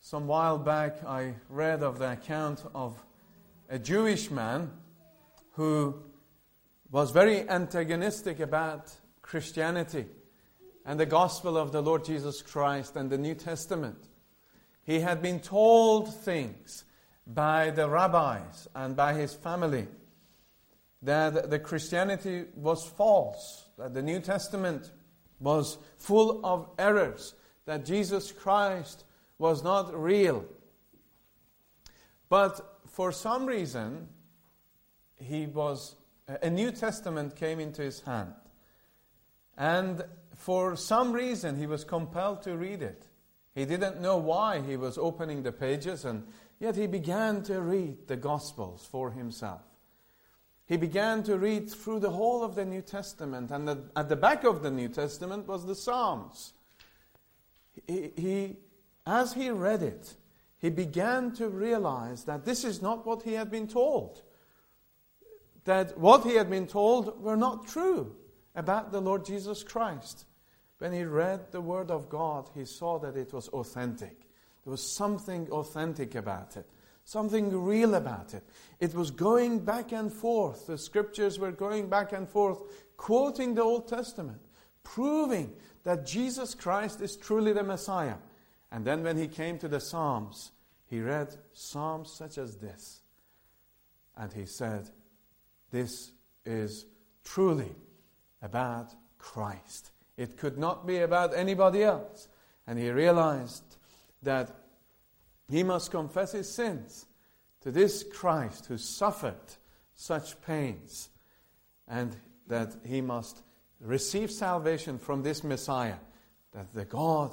Some while back I read of the account of a Jewish man who was very antagonistic about Christianity and the gospel of the Lord Jesus Christ and the New Testament. He had been told things by the rabbis and by his family that the Christianity was false, that the New Testament was full of errors, that Jesus Christ was not real. But for some reason, a New Testament came into his hand. And for some reason, he was compelled to read it. He didn't know why he was opening the pages, and yet he began to read the Gospels for himself. He began to read through the whole of the New Testament, and at the back of the New Testament was the Psalms. As he read it, he began to realize that this is not what he had been told. That what he had been told were not true about the Lord Jesus Christ. When he read the Word of God, he saw that it was authentic. There was something authentic about it. Something real about it. It was going back and forth. The Scriptures were going back and forth, quoting the Old Testament, proving that Jesus Christ is truly the Messiah. And then when he came to the Psalms, he read Psalms such as this. And he said, this is truly about Christ. It could not be about anybody else. And he realized that he must confess his sins to this Christ who suffered such pains, and that he must receive salvation from this Messiah that the God,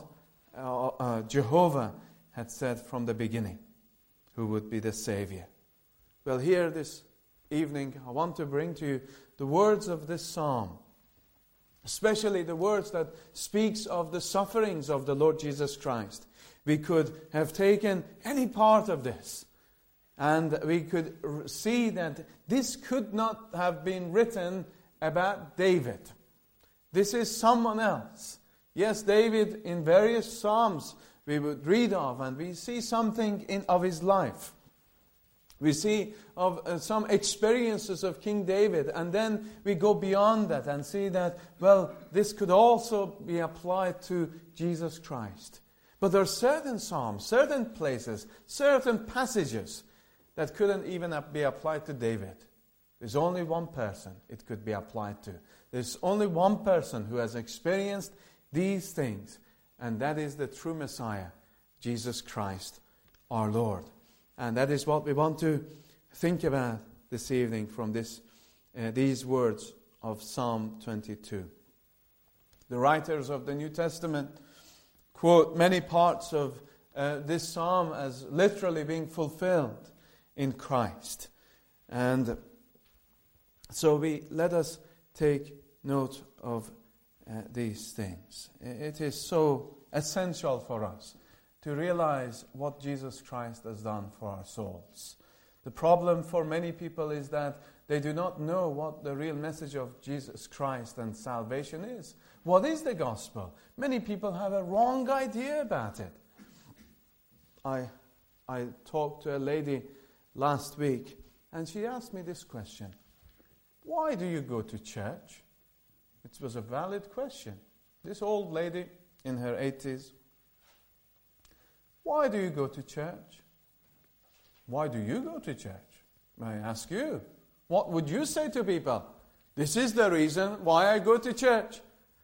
Jehovah, had said from the beginning, who would be the Savior. Well, here this evening, I want to bring to you the words of this psalm, especially the words that speaks of the sufferings of the Lord Jesus Christ. We could have taken any part of this, and we could see that this could not have been written about David. This is someone else. Yes, David, in various psalms we would read of, and we see something of his life. We see of some experiences of King David, and then we go beyond that and see that, well, this could also be applied to Jesus Christ. But there are certain psalms, certain places, certain passages that couldn't even be applied to David. There's only one person it could be applied to. There's only one person who has experienced these things, and that is the true Messiah, Jesus Christ, our Lord. And that is what we want to think about this evening from these words of Psalm 22. The writers of the New Testament quote many parts of this psalm as literally being fulfilled in Christ. And so let us take note of these things. It is so essential for us to realize what Jesus Christ has done for our souls. The problem for many people is that they do not know what the real message of Jesus Christ and salvation is. What is the gospel? Many people have a wrong idea about it. I talked to a lady last week, and she asked me this question. Why do you go to church? It was a valid question. This old lady in her 80s. Why do you go to church? Why do you go to church? May I ask you? What would you say to people? This is the reason why I go to church.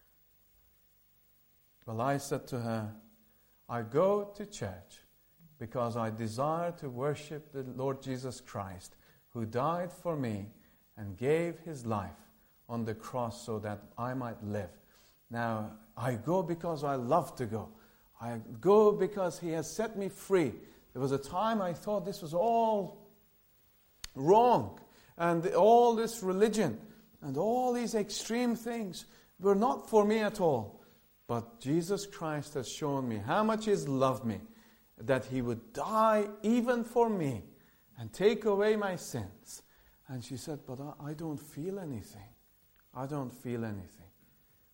Well, I said to her, I go to church because I desire to worship the Lord Jesus Christ, who died for me and gave his life on the cross so that I might live. Now, I go because I love to go. I go because he has set me free. There was a time I thought this was all wrong, and all this religion and all these extreme things were not for me at all. But Jesus Christ has shown me how much he loved me, that he would die even for me and take away my sins. And she said, but I don't feel anything. I don't feel anything.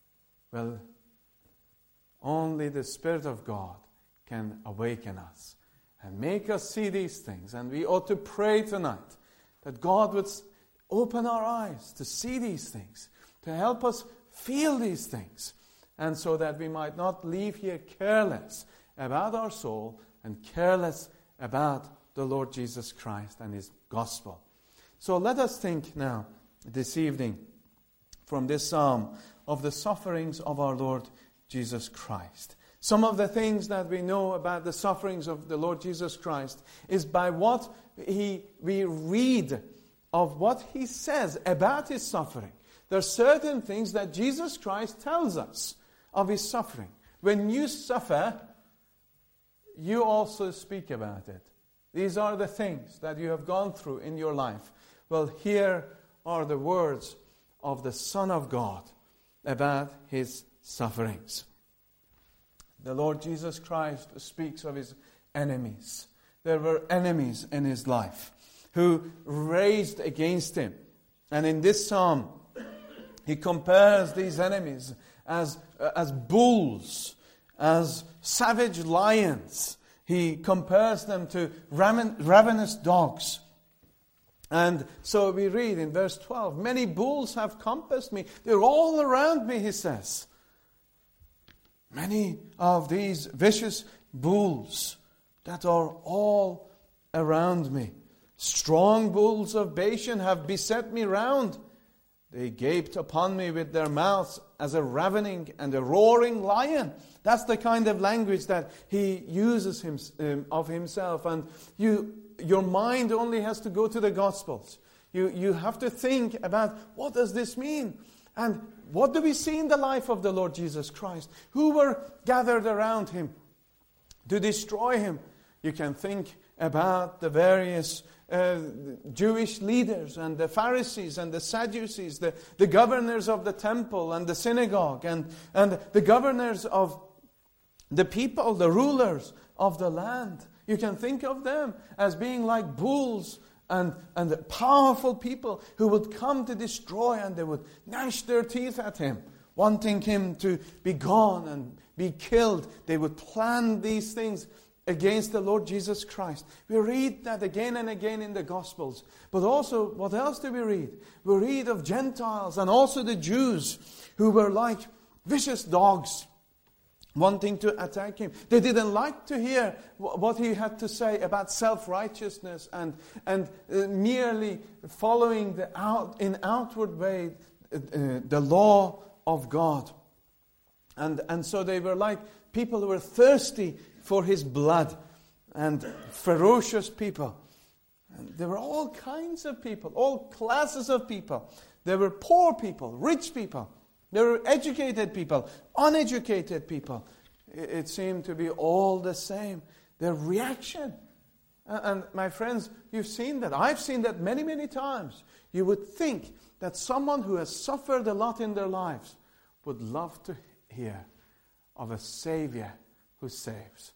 Well, only the Spirit of God can awaken us and make us see these things. And we ought to pray tonight that God would open our eyes to see these things, to help us feel these things, and so that we might not leave here careless about our soul and careless about the Lord Jesus Christ and His gospel. So let us think now, this evening, from this psalm, of the sufferings of our Lord Jesus Christ. Some of the things that we know about the sufferings of the Lord Jesus Christ is by what we read of what He says about His suffering. There are certain things that Jesus Christ tells us of His suffering. When you suffer, you also speak about it. These are the things that you have gone through in your life. Well, here are the words of the Son of God about His sufferings. The Lord Jesus Christ speaks of His enemies. There were enemies in His life who raised against Him. And in this psalm, He compares these enemies as bulls, as savage lions. He compares them to ravenous dogs. And so we read in verse 12, many bulls have compassed me. They're all around me, he says. Many of these vicious bulls that are all around me. Strong bulls of Bashan have beset me round. They gaped upon me with their mouths as a ravening and a roaring lion. That's the kind of language that he uses of himself. And your mind only has to go to the Gospels. You have to think about, what does this mean? And what do we see in the life of the Lord Jesus Christ? Who were gathered around Him to destroy Him? You can think about the various Jewish leaders and the Pharisees and the Sadducees, the governors of the temple and the synagogue, and the governors of the people, the rulers of the land. You can think of them as being like bulls and powerful people who would come to destroy, and they would gnash their teeth at Him, wanting Him to be gone and be killed. They would plan these things against the Lord Jesus Christ. We read that again and again in the Gospels. But also, what else do we read? We read of Gentiles and also the Jews who were like vicious dogs, wanting to attack Him. They didn't like to hear what He had to say about self-righteousness and merely following in outward way the law of God. And so they were like people who were thirsty for His blood, and ferocious people. And there were all kinds of people, all classes of people. There were poor people, rich people. There were educated people, uneducated people. It seemed to be all the same. Their reaction. And my friends, you've seen that. I've seen that many, many times. You would think that someone who has suffered a lot in their lives would love to hear of a Savior who saves.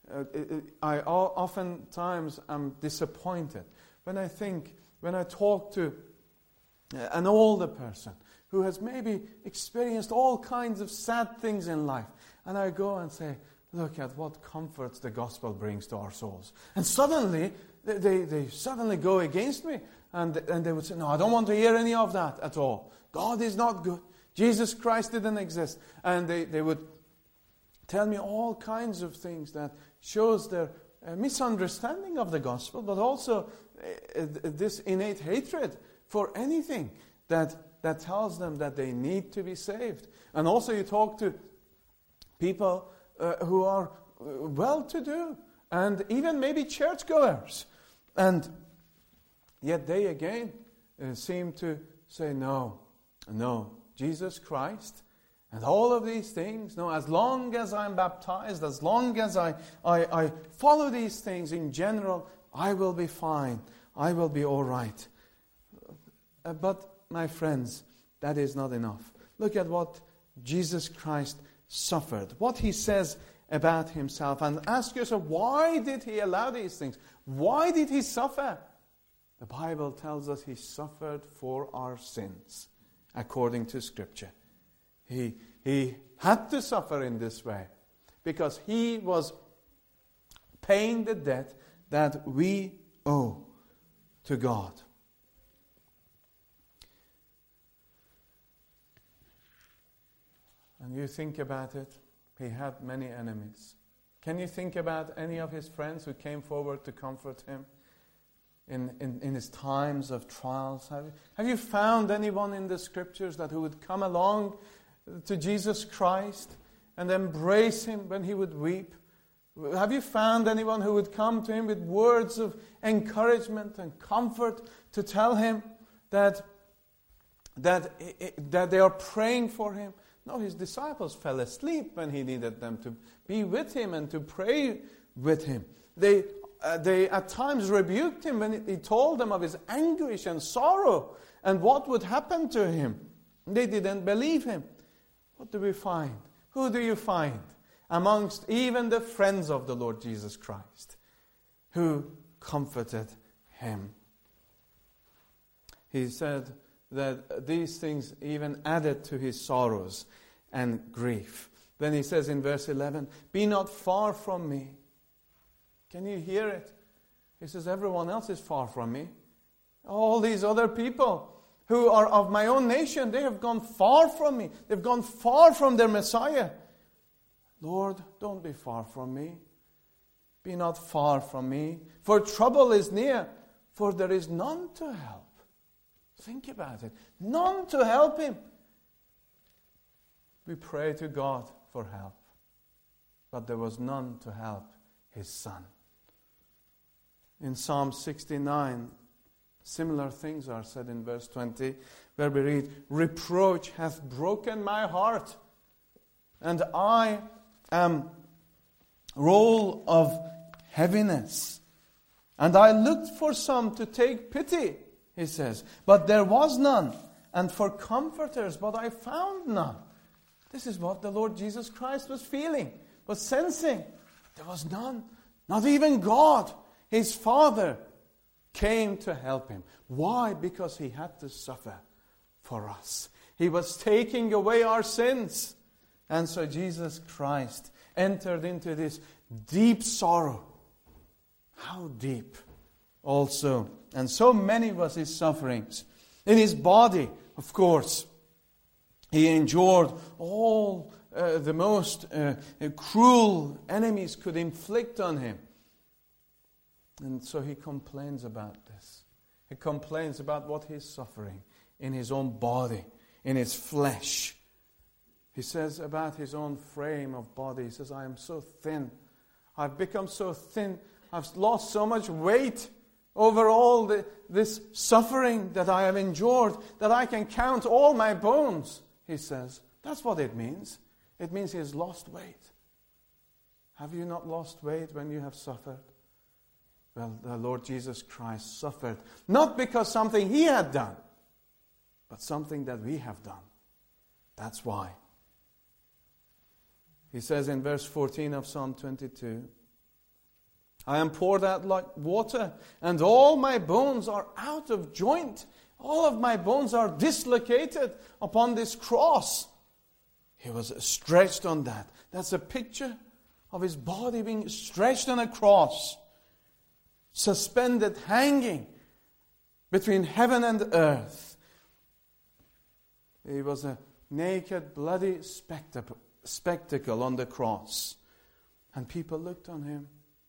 I oftentimes am disappointed when I talk to an older person who has maybe experienced all kinds of sad things in life, and I go and say, look at what comforts the gospel brings to our souls. And suddenly, they suddenly go against me, and they would say, no, I don't want to hear any of that at all. God is not good. Jesus Christ didn't exist. And they would tell me all kinds of things that shows their misunderstanding of the gospel, but also this innate hatred for anything that tells them that they need to be saved. And also you talk to people who are well-to-do and even maybe churchgoers, and yet they again seem to say, no, Jesus Christ and all of these things, no, as long as I'm baptized, as long as I follow these things in general, I will be fine. I will be all right. But, my friends, that is not enough. Look at what Jesus Christ suffered, what He says about Himself, and ask yourself, why did He allow these things? Why did He suffer? The Bible tells us He suffered for our sins, according to Scripture. He had to suffer in this way because He was paying the debt that we owe to God. And you think about it, he had many enemies. Can you think about any of his friends who came forward to comfort him in his times of trials? Have you found anyone in the Scriptures who would come along to Jesus Christ and embrace him when he would weep? Have you found anyone who would come to him with words of encouragement and comfort to tell him that they are praying for him? No, his disciples fell asleep when he needed them to be with him and to pray with him. They at times rebuked him when he told them of his anguish and sorrow and what would happen to him. They didn't believe him. What do we find? Who do you find amongst even the friends of the Lord Jesus Christ who comforted him? He said that these things even added to his sorrows and grief. Then he says in verse 11, "Be not far from me." Can you hear it? He says, everyone else is far from me. All these other people who are of my own nation, they have gone far from me. They've gone far from their Messiah. Lord, don't be far from me. Be not far from me. For trouble is near, for there is none to help. Think about it. None to help him. We pray to God for help, but there was none to help his son. In Psalm 69, similar things are said in verse 20, where we read, "Reproach hath broken my heart, and I am roll of heaviness. And I looked for some to take pity," he says, "but there was none, and for comforters, but I found none." This is what the Lord Jesus Christ was feeling, was sensing. There was none. Not even God, his Father, came to help him. Why? Because he had to suffer for us. He was taking away our sins. And so Jesus Christ entered into this deep sorrow. How deep also. And so many was his sufferings. In his body, of course, he endured all the most cruel enemies could inflict on him. And so he complains about this. He complains about what he's suffering in his own body, in his flesh. He says about his own frame of body, he says, "I am so thin. I've become so thin. I've lost so much weight over all this suffering that I have endured that I can count all my bones," he says. That's what it means. It means he has lost weight. Have you not lost weight when you have suffered? Well, the Lord Jesus Christ suffered, not because something he had done, but something that we have done. That's why. He says in verse 14 of Psalm 22, "I am poured out like water, and all my bones are out of joint." All of my bones are dislocated upon this cross. He was stretched on that. That's a picture of his body being stretched on a cross, suspended, hanging between heaven and earth. He was a naked, bloody spectacle on the cross. And people looked on him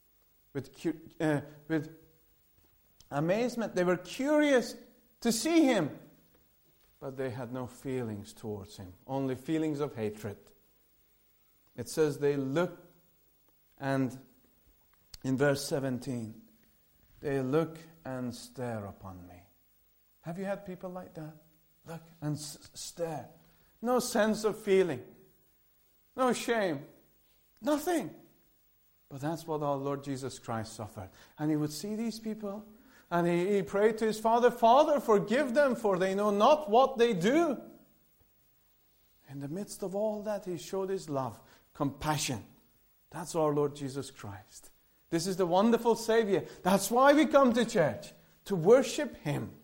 with amazement. They were curious to see him, but they had no feelings towards him, only feelings of hatred. It says they looked, and in verse 17, they look and stare upon me. Have you had people like that? Look and stare. No sense of feeling. No shame. Nothing. But that's what our Lord Jesus Christ suffered. And he would see these people, and he prayed to his Father, "Father, forgive them, for they know not what they do." In the midst of all that, he showed his love, compassion. That's our Lord Jesus Christ. This is the wonderful Savior. That's why we come to church, to worship him.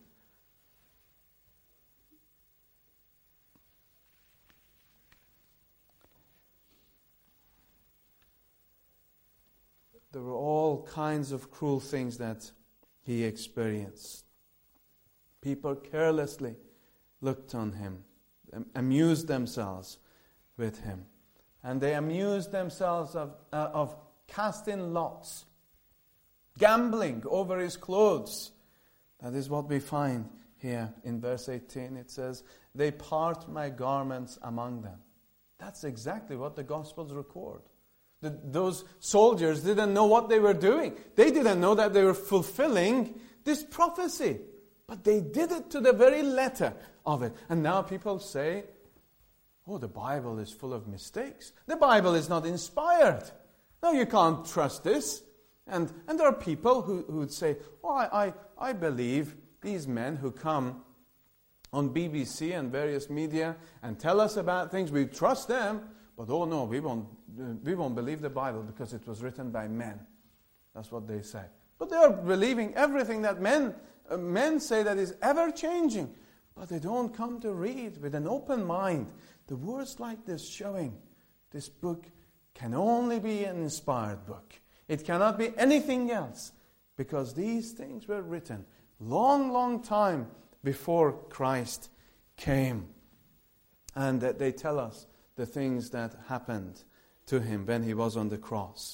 there were all kinds of cruel things that he experienced. People carelessly looked on him, amused themselves with him. And they amused themselves of casting lots, gambling over his clothes. That is what we find here in verse 18. It says, they part my garments among them. That's exactly what the Gospels record. Those soldiers didn't know what they were doing. They didn't know that they were fulfilling this prophecy. But they did it to the very letter of it. And now people say, oh, the Bible is full of mistakes. The Bible is not inspired. No, you can't trust this. And there are people who would say, oh, I believe these men who come on BBC and various media and tell us about things, we trust them. But oh no, we won't believe the Bible because it was written by men. That's what they say. But they are believing everything that men say that is ever changing. But they don't come to read with an open mind the words like this, showing this book can only be an inspired book. It cannot be anything else, because these things were written long, long time before Christ came. And that they tell us the things that happened to him when he was on the cross.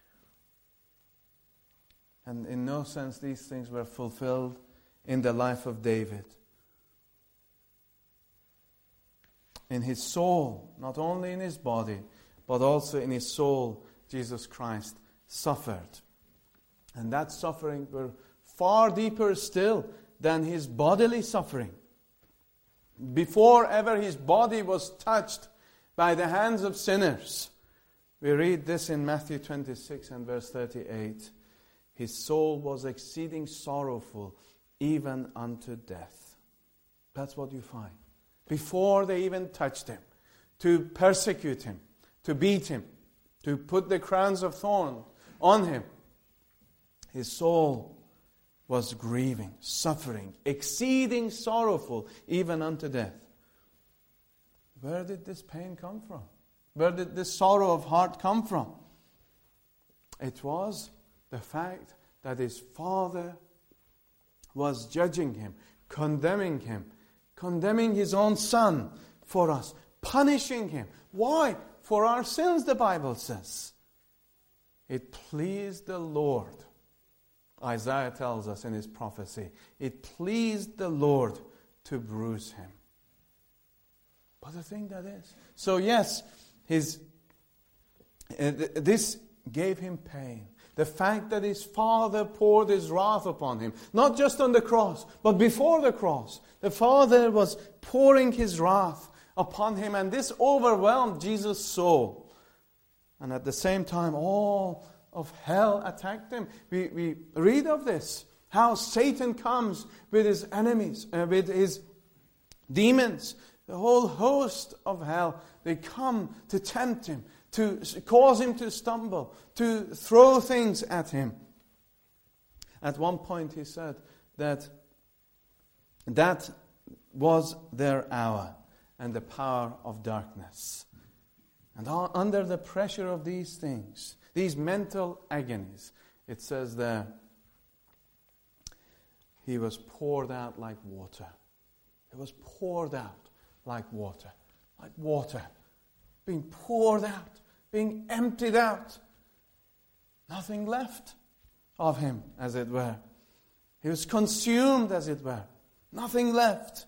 And in no sense these things were fulfilled in the life of David. In his soul, not only in his body, but also in his soul, Jesus Christ suffered. And that suffering were far deeper still than his bodily suffering. Before ever his body was touched by the hands of sinners. We read this in Matthew 26 and verse 38. His soul was exceeding sorrowful, even unto death. That's what you find. Before they even touched him, to persecute him, to beat him, to put the crowns of thorns on him, his soul was grieving, suffering, exceeding sorrowful, even unto death. Where did this pain come from? Where did this sorrow of heart come from? It was the fact that his father was judging him, condemning his own son for us, punishing him. Why? For our sins, the Bible says. It pleased the Lord. Isaiah tells us in his prophecy, it pleased the Lord to bruise him. What a thing that is. So yes, this gave him pain. The fact that his father poured his wrath upon him, not just on the cross, but before the cross. The father was pouring his wrath upon him, and this overwhelmed Jesus' soul. And at the same time, all of hell attacked him. We read of this, how Satan comes with his enemies, with his demons. The whole host of hell, they come to tempt him, to cause him to stumble, to throw things at him. At one point he said that was their hour and the power of darkness. And under the pressure of these things, these mental agonies, it says there, he was poured out like water. He was poured out like water. Like water. Being poured out. Being emptied out. Nothing left of him, as it were. He was consumed, as it were. Nothing left.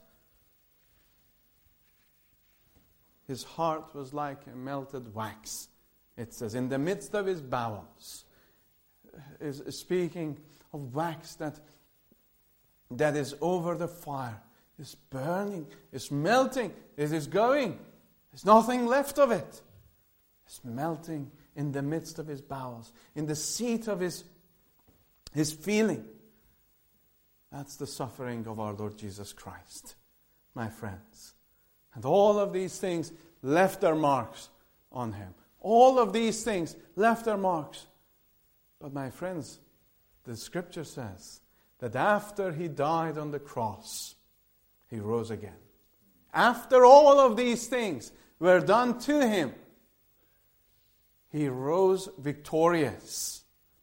His heart was like a melted wax. It says, in the midst of his bowels. Is speaking of wax that is over the fire. It's burning. It's melting. It is going. There's nothing left of it. It's melting in the midst of his bowels. In the seat of his feeling. That's the suffering of our Lord Jesus Christ, my friends. And all of these things left their marks on him. All of these things left their marks. But my friends, the scripture says that after he died on the cross, he rose again. After all of these things were done to him, he rose victorious.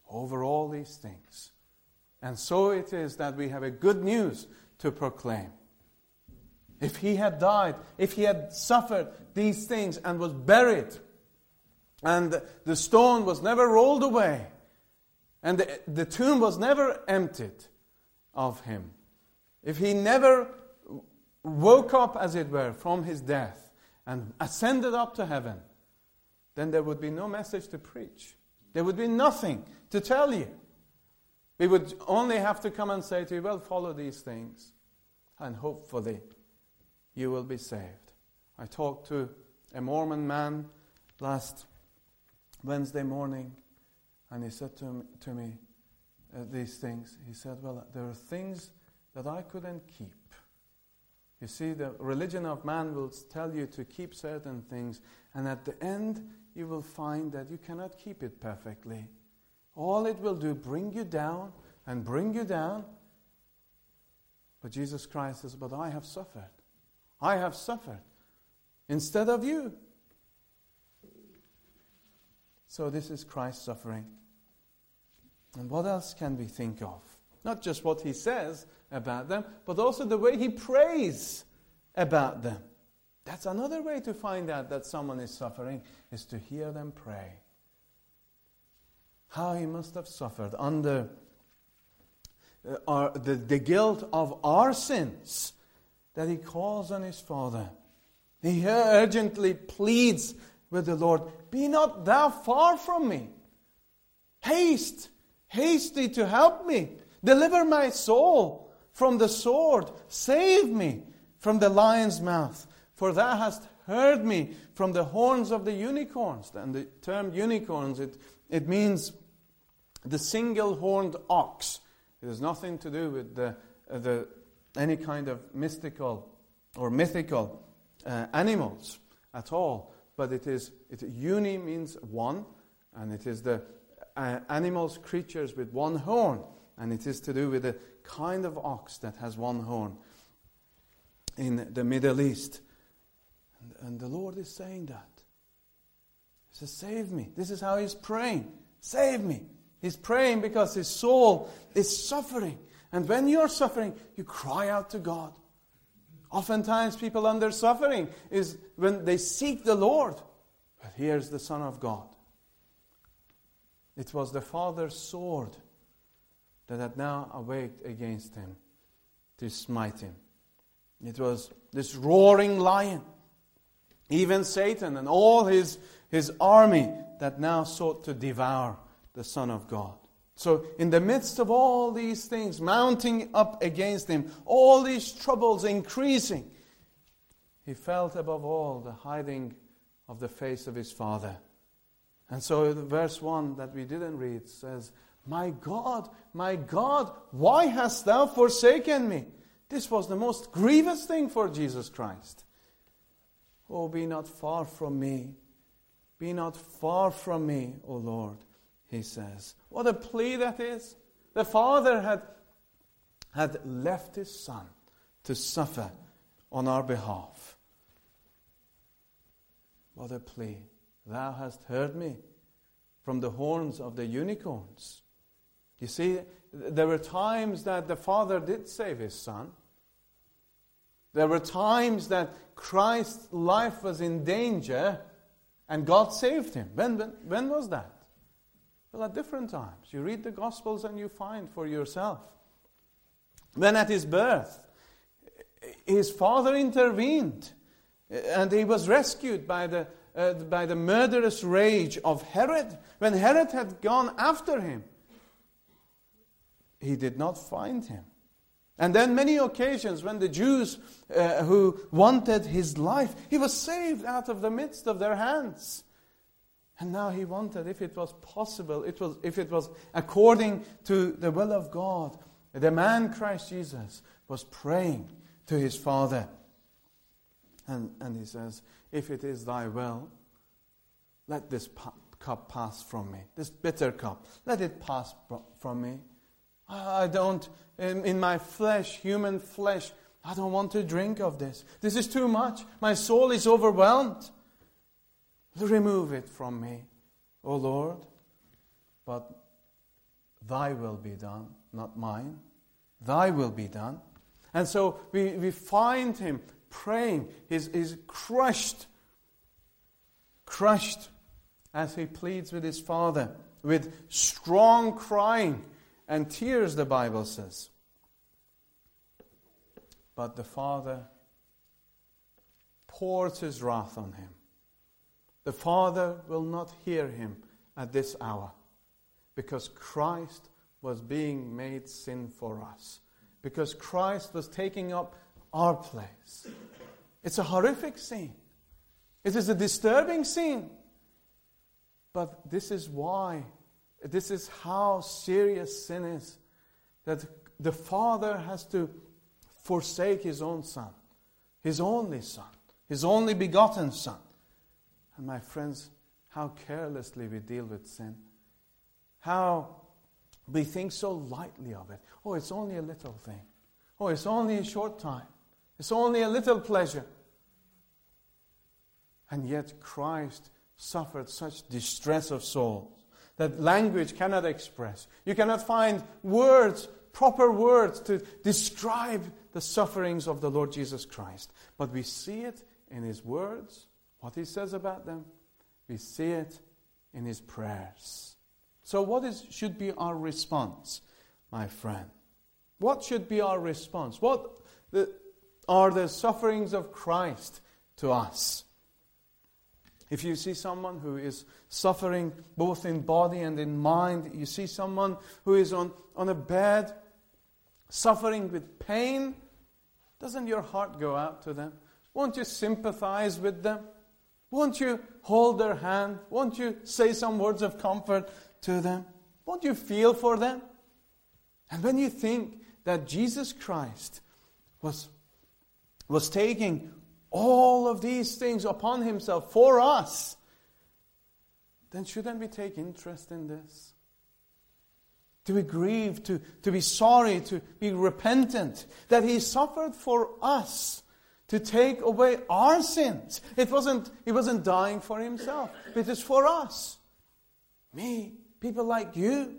over all these things. And so it is that we have a good news to proclaim. If he had died, if he had suffered these things and was buried, and the stone was never rolled away, and the tomb was never emptied of him, if he never woke up, as it were, from his death and ascended up to heaven, then there would be no message to preach. There would be nothing to tell you. We would only have to come and say to you, well, follow these things, and hopefully you will be saved. I talked to a Mormon man last Wednesday morning, and he said to me these things. He said, well, there are things that I couldn't keep. You see, the religion of man will tell you to keep certain things, and at the end you will find that you cannot keep it perfectly. All it will do, bring you down and bring you down. But Jesus Christ says, but I have suffered. I have suffered instead of you. So this is Christ's suffering. And what else can we think of? Not just what he says about them, but also the way he prays about them. That's another way to find out that someone is suffering, is to hear them pray. How he must have suffered under the guilt of our sins, that he calls on his Father. He urgently pleads with the Lord, be not thou far from me. Haste thee to help me. Deliver my soul from the sword. Save me from the lion's mouth. For thou hast heard me from the horns of the unicorns. And the term unicorns, it means the single-horned ox. It has nothing to do with any kind of mystical or mythical animals at all. But uni means one, and it is the animals, creatures with one horn. And it is to do with a kind of ox that has one horn in the Middle East. And the Lord is saying that. He says, save me. This is how he's praying. Save me. He's praying because his soul is suffering. And when you're suffering, you cry out to God. Oftentimes people under suffering is when they seek the Lord. But here's the Son of God. It was the Father's sword that had now awaked against him to smite him. It was this roaring lion, even Satan and all his army that now sought to devour the Son of God. So in the midst of all these things mounting up against him, all these troubles increasing, he felt above all the hiding of the face of his Father. And so verse 1 that we didn't read says, my God, why hast thou forsaken me? This was the most grievous thing for Jesus Christ. Oh, be not far from me. Be not far from me, O Lord, he says. What a plea that is. The Father had left his Son to suffer on our behalf. What a plea. Thou hast heard me from the horns of the unicorns. You see, there were times that the Father did save his Son. There were times that Christ's life was in danger and God saved him. When was that? Well, at different times. You read the Gospels and you find for yourself. When at his birth, his father intervened and he was rescued by the murderous rage of Herod. When Herod had gone after him, he did not find him. And then many occasions when the Jews who wanted his life, he was saved out of the midst of their hands. And now he wanted, if it was possible, if it was according to the will of God, the man Christ Jesus was praying to his Father. And he says, if it is thy will, let this cup pass from me. This bitter cup, let it pass from me. I don't, in my flesh, human flesh, I don't want to drink of this. This is too much. My soul is overwhelmed. Remove it from me, O Lord. But Thy will be done, not mine. Thy will be done. And so we find him praying. He's crushed as he pleads with his Father, with strong crying and tears, the Bible says. But the Father pours his wrath on him. The Father will not hear him at this hour, because Christ was being made sin for us, because Christ was taking up our place. It's a horrific scene. It is a disturbing scene. But this is how serious sin is, that the Father has to forsake his own Son, his only Son, his only begotten Son. And my friends, how carelessly we deal with sin. How we think so lightly of it. Oh, it's only a little thing. Oh, it's only a short time. It's only a little pleasure. And yet Christ suffered such distress of soul that language cannot express. You cannot find words, proper words to describe the sufferings of the Lord Jesus Christ. But we see it in his words, what he says about them. We see it in his prayers. So what should be our response, my friend? What should be our response? What are the sufferings of Christ to us? If you see someone who is suffering both in body and in mind, you see someone who is on a bed, suffering with pain, doesn't your heart go out to them? Won't you sympathize with them? Won't you hold their hand? Won't you say some words of comfort to them? Won't you feel for them? And when you think that Jesus Christ was taking all of these things upon himself for us, then shouldn't we take interest in this? To be grieved, to be sorry, to be repentant, that he suffered for us, to take away our sins. He wasn't dying for himself. It is for us. Me, people like you.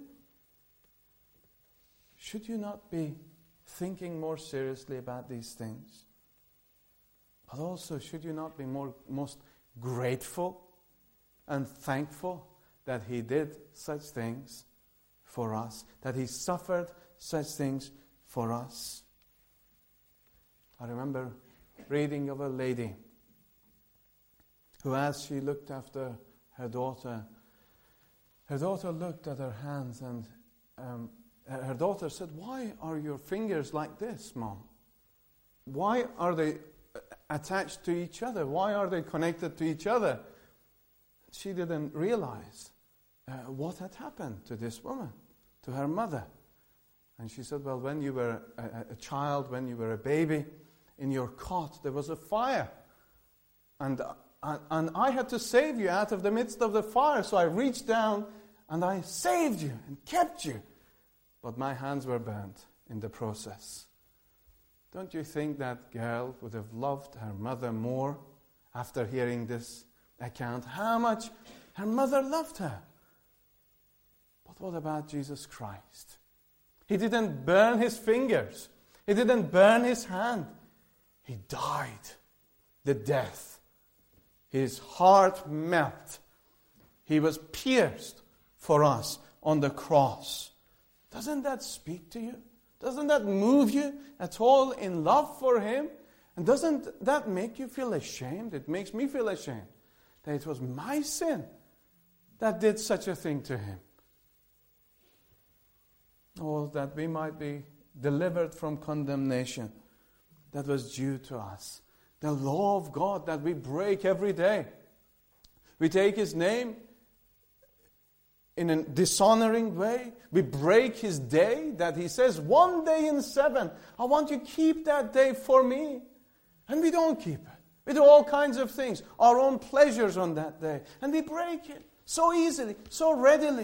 Should you not be thinking more seriously about these things? But also, should you not be most grateful and thankful that he did such things for us, that he suffered such things for us? I remember reading of a lady who, as she looked after her daughter looked at her hands, and her daughter said, "Why are your fingers like this, Mom? Why are they attached to each other? Why are they connected to each other?" She didn't realize what had happened to this woman, to her mother. And she said, "Well, when you were a child, when you were a baby, in your cot there was a fire. And I had to save you out of the midst of the fire. So I reached down and I saved you and kept you. But my hands were burnt in the process." Don't you think that girl would have loved her mother more after hearing this account? How much her mother loved her. But what about Jesus Christ? He didn't burn his fingers. He didn't burn his hand. He died the death. His heart melted. He was pierced for us on the cross. Doesn't that speak to you? Doesn't that move you at all in love for him? And doesn't that make you feel ashamed? It makes me feel ashamed that it was my sin that did such a thing to him. Oh, that we might be delivered from condemnation that was due to us. The law of God that we break every day. We take his name in a dishonoring way. We break his day that he says, 1 day in 7. I want you to keep that day for me. And we don't keep it. We do all kinds of things, our own pleasures on that day. And we break it so easily, so readily.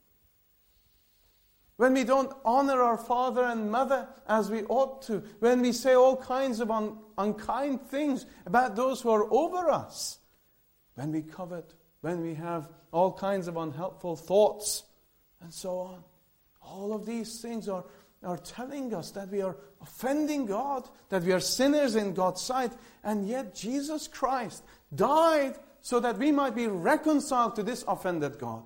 When we don't honor our father and mother as we ought to. When we say all kinds of unkind things about those who are over us. When we covet. When we have all kinds of unhelpful thoughts. And so on. All of these things are telling us that we are offending God, that we are sinners in God's sight, and yet Jesus Christ died so that we might be reconciled to this offended God.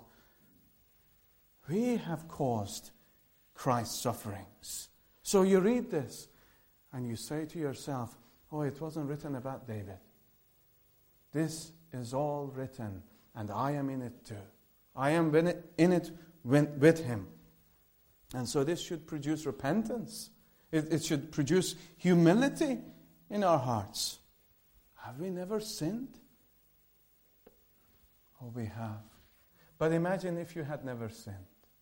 We have caused Christ's sufferings. So you read this and you say to yourself, oh, it wasn't written about David. This is all written, and I am in it too. I am in it with him. And so this should produce repentance. It should produce humility in our hearts. Have we never sinned? Oh, we have. But imagine if you had never sinned.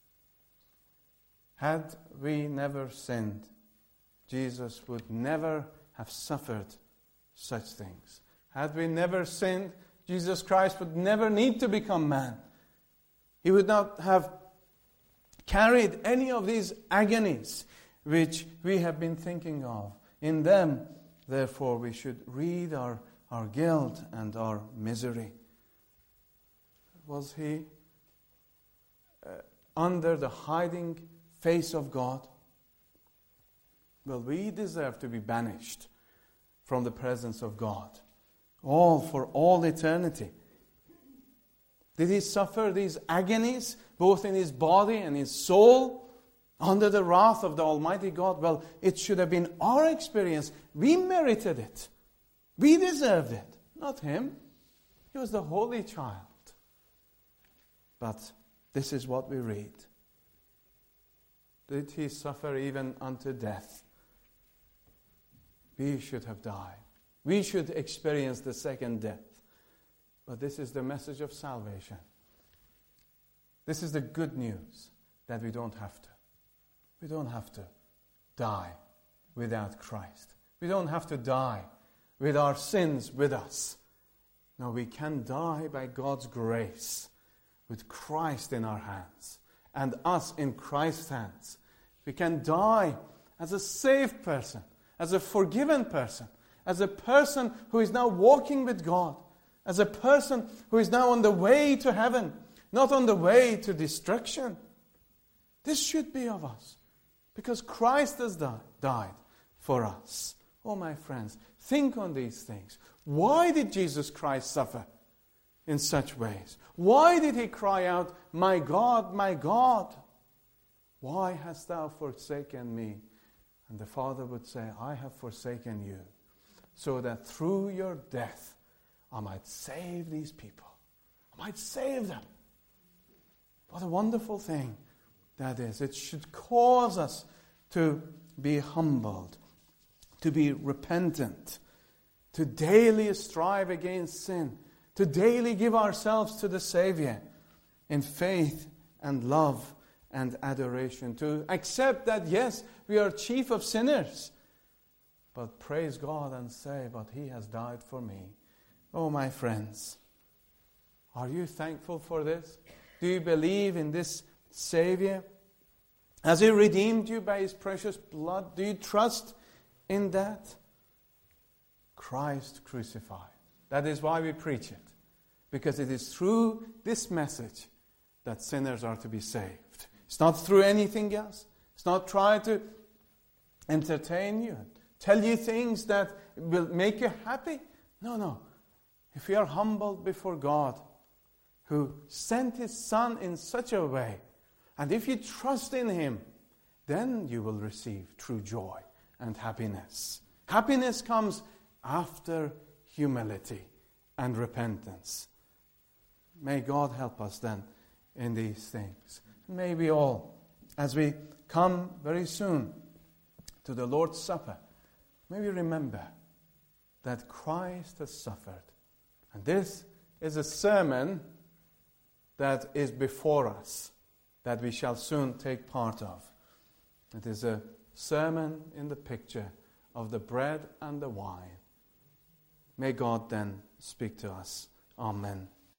Had we never sinned, Jesus would never have suffered such things. Had we never sinned, Jesus Christ would never need to become man. He would not have carried any of these agonies which we have been thinking of. In them, therefore, we should read our guilt and our misery. Was he under the hiding face of God? Well, we deserve to be banished from the presence of God, all for all eternity. Did he suffer these agonies, both in his body and his soul, under the wrath of the Almighty God? Well, it should have been our experience. We merited it. We deserved it, not him. He was the holy child. But this is what we read. Did he suffer even unto death? We should have died. We should experience the second death. But this is the message of salvation. This is the good news, that we don't have to. We don't have to die without Christ. We don't have to die with our sins with us. No, we can die by God's grace, with Christ in our hands and us in Christ's hands. We can die as a saved person, as a forgiven person, as a person who is now walking with God, as a person who is now on the way to heaven, not on the way to destruction. This should be of us, because Christ has died for us. Oh, my friends, think on these things. Why did Jesus Christ suffer in such ways? Why did he cry out, my God, why hast thou forsaken me? And the Father would say, I have forsaken you, so that through your death I might save these people. I might save them. What a wonderful thing that is. It should cause us to be humbled, to be repentant, to daily strive against sin, to daily give ourselves to the Savior in faith and love and adoration, to accept that, yes, we are chief of sinners, but praise God and say, but he has died for me. Oh, my friends, are you thankful for this? Do you believe in this Savior? Has he redeemed you by his precious blood? Do you trust in that? Christ crucified. That is why we preach it. Because it is through this message that sinners are to be saved. It's not through anything else. It's not trying to entertain you, tell you things that will make you happy. No. If we are humbled before God, who sent his Son in such a way, and if you trust in him, then you will receive true joy and happiness. Happiness comes after humility and repentance. May God help us then in these things. May we all, as we come very soon to the Lord's Supper, may we remember that Christ has suffered. And this is a sermon that is before us, that we shall soon take part of. It is a sermon in the picture of the bread and the wine. May God then speak to us. Amen.